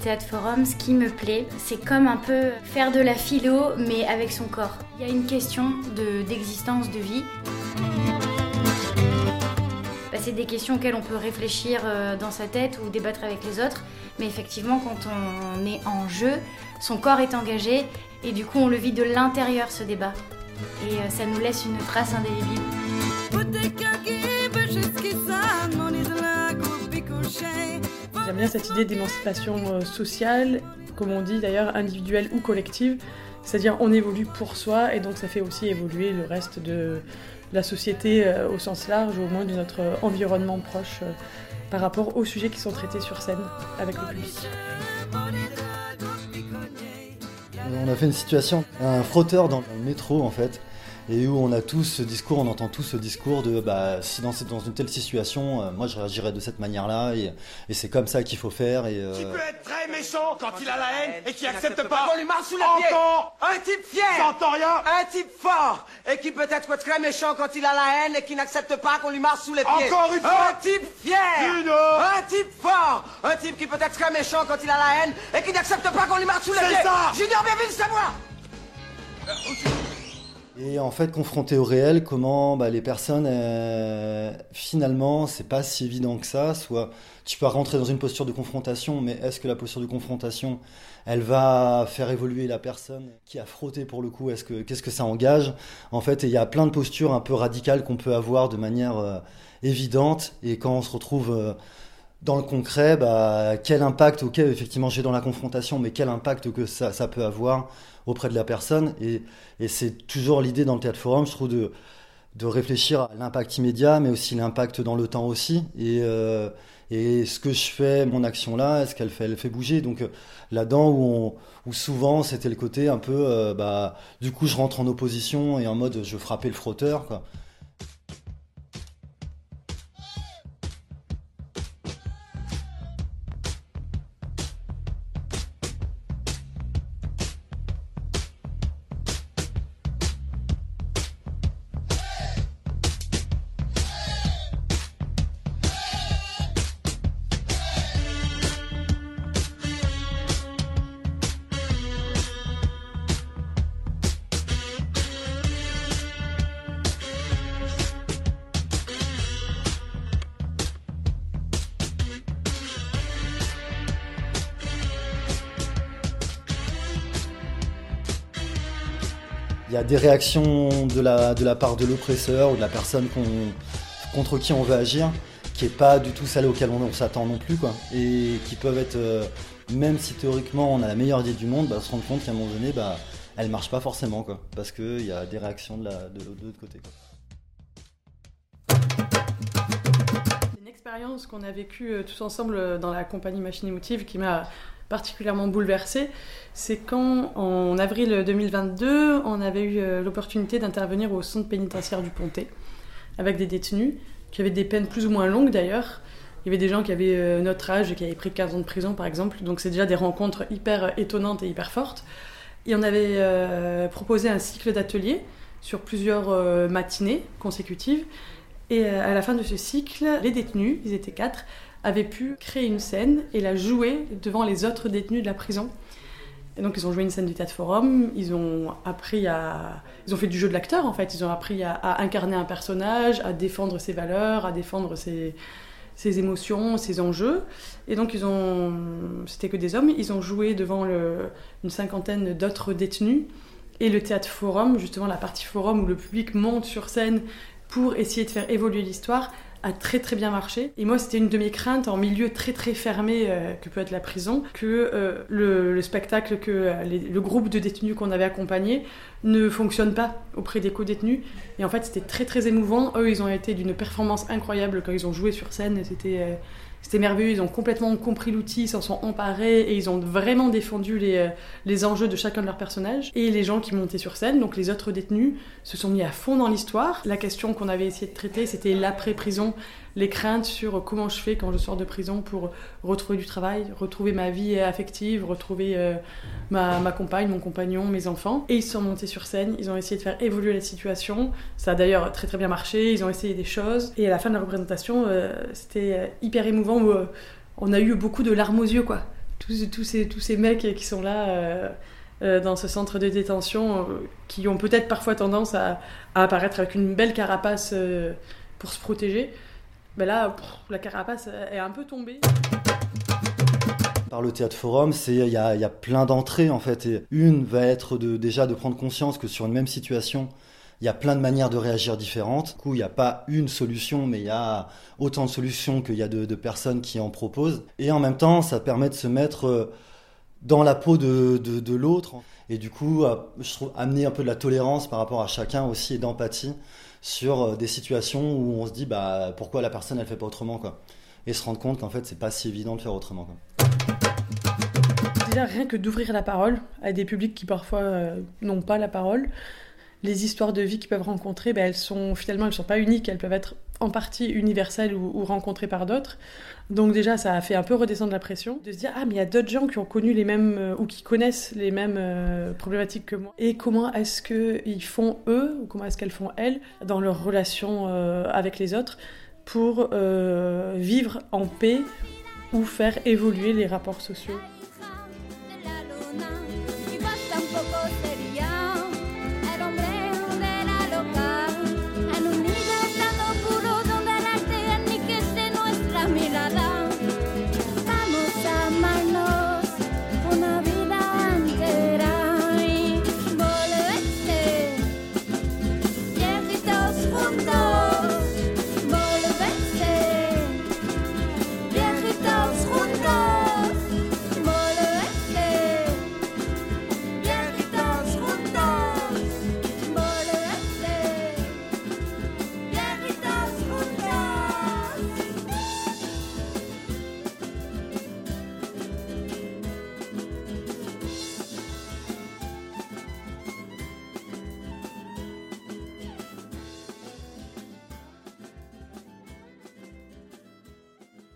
Théâtre Forum, ce qui me plaît, c'est comme un peu faire de la philo, mais avec son corps. Il y a une question d'existence, de vie. C'est des questions auxquelles on peut réfléchir dans sa tête ou débattre avec les autres. Mais effectivement, quand on est en jeu, son corps est engagé et du coup, on le vit de l'intérieur, ce débat. Et ça nous laisse une trace indélébile. J'aime bien cette idée d'émancipation sociale, comme on dit d'ailleurs, individuelle ou collective. C'est-à-dire on évolue pour soi et donc ça fait aussi évoluer le reste de la société au sens large, ou au moins de notre environnement proche par rapport aux sujets qui sont traités sur scène avec le public. On a fait une situation, un frotteur dans le métro en fait, et où on a tous ce discours, on entend tous ce discours de si dans une telle situation, moi je réagirais de cette manière-là, et c'est comme ça qu'il faut faire. Et Qui peut être très méchant quand il a la haine et qui accepte pas qu'on lui marche sous la pied. Encore Un type fier. J'entends rien. Un type fort et qui peut être très méchant quand il a la haine et qui n'accepte pas qu'on lui marche sous les pieds. Encore une fois. Un type fier. Un type fort. Un type qui peut être très méchant quand il a la haine et qui n'accepte pas qu'on lui marche sous les pieds. C'est ça. Junior Bienville, c'est moi. Et en fait, confronté au réel, comment les personnes, finalement, c'est pas si évident que ça. Soit tu peux rentrer dans une posture de confrontation, mais est-ce que la posture de confrontation, elle va faire évoluer la personne qui a frotté pour le coup? Qu'est-ce que ça engage? En fait, il y a plein de postures un peu radicales qu'on peut avoir de manière évidente. Et quand on se retrouve dans le concret, quel impact, ok, effectivement, j'ai dans la confrontation, mais quel impact que ça peut avoir auprès de la personne. Et c'est toujours l'idée dans le Théâtre Forum, je trouve, de réfléchir à l'impact immédiat, mais aussi l'impact dans le temps aussi. Et ce que je fais, mon action là, est-ce qu'elle fait bouger? Donc là-dedans, où souvent c'était le côté un peu, du coup je rentre en opposition et en mode je frappais le frotteur, quoi. Il y a des réactions de la part de l'oppresseur ou de la personne contre qui on veut agir, qui n'est pas du tout celle auquel on s'attend non plus, quoi. Et qui peuvent être, même si théoriquement on a la meilleure idée du monde, se rendre compte qu'à un moment donné, elle ne marche pas forcément, quoi, parce qu'il y a des réactions de l'autre côté, quoi. Une expérience qu'on a vécue tous ensemble dans la compagnie Machine Émotive qui m'a particulièrement bouleversée, c'est quand, en avril 2022, on avait eu l'opportunité d'intervenir au centre pénitentiaire du Pontet avec des détenus qui avaient des peines plus ou moins longues d'ailleurs. Il y avait des gens qui avaient notre âge et qui avaient pris 15 ans de prison par exemple, donc c'est déjà des rencontres hyper étonnantes et hyper fortes. Et on avait proposé un cycle d'ateliers sur plusieurs matinées consécutives. Et à la fin de ce cycle, les détenus, ils étaient 4, avaient pu créer une scène et la jouer devant les autres détenus de la prison. Et donc ils ont joué une scène du Théâtre Forum, ils ont fait du jeu de l'acteur en fait, ils ont appris à incarner un personnage, à défendre ses valeurs, à défendre ses émotions, ses enjeux. Et donc c'était que des hommes, ils ont joué devant une cinquantaine d'autres détenus. Et le Théâtre Forum, justement la partie forum où le public monte sur scène pour essayer de faire évoluer l'histoire, a très très bien marché. Et moi, c'était une de mes craintes en milieu très très fermé que peut être la prison, que le spectacle, le groupe de détenus qu'on avait accompagné ne fonctionne pas auprès des co-détenus. Et en fait, c'était très très émouvant. Eux, ils ont été d'une performance incroyable quand ils ont joué sur scène. C'était merveilleux, ils ont complètement compris l'outil, ils s'en sont emparés et ils ont vraiment défendu les enjeux de chacun de leurs personnages. Et les gens qui montaient sur scène, donc les autres détenus, se sont mis à fond dans l'histoire. La question qu'on avait essayé de traiter, c'était l'après-prison, les craintes sur comment je fais quand je sors de prison pour retrouver du travail, retrouver ma vie affective, retrouver ma compagne, mon compagnon, mes enfants. Et ils se sont montés sur scène, ils ont essayé de faire évoluer la situation. Ça a d'ailleurs très très bien marché, ils ont essayé des choses. Et à la fin de la représentation, c'était hyper émouvant où on a eu beaucoup de larmes aux yeux, quoi. tous ces mecs qui sont là dans ce centre de détention, qui ont peut-être parfois tendance à apparaître avec une belle carapace pour se protéger. Ben là, la carapace est un peu tombée. Par le théâtre forum, il y a plein d'entrées en fait. Et une va être déjà de prendre conscience que sur une même situation, il y a plein de manières de réagir différentes. Du coup, il n'y a pas une solution, mais il y a autant de solutions qu'il y a de personnes qui en proposent. Et en même temps, ça permet de se mettre dans la peau de l'autre. Et du coup, je trouve amener un peu de la tolérance par rapport à chacun aussi et d'empathie sur des situations où on se dit pourquoi la personne elle fait pas autrement quoi. Et se rendre compte qu'en fait c'est pas si évident de faire autrement quoi. Déjà rien que d'ouvrir la parole à des publics qui parfois n'ont pas la parole, les histoires de vie qu'ils peuvent rencontrer, elles sont pas uniques, elles peuvent être en partie universelles ou rencontrées par d'autres. Donc déjà ça a fait un peu redescendre la pression, de se dire mais il y a d'autres gens qui ont connu les mêmes ou qui connaissent les mêmes problématiques que moi. Et comment est-ce qu'ils font eux, ou comment est-ce qu'elles font elles, dans leur relation avec les autres, pour vivre en paix ou faire évoluer les rapports sociaux.